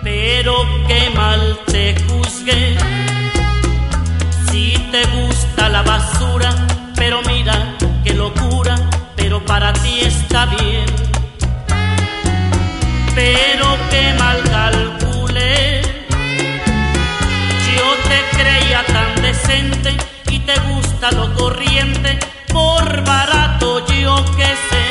Pero qué mal te juzgué, si te gusta la basura, pero mira qué locura, pero para ti está bien. Pero qué mal calculé, yo te creía tan decente y te gusta lo corriente, por barato yo que sé.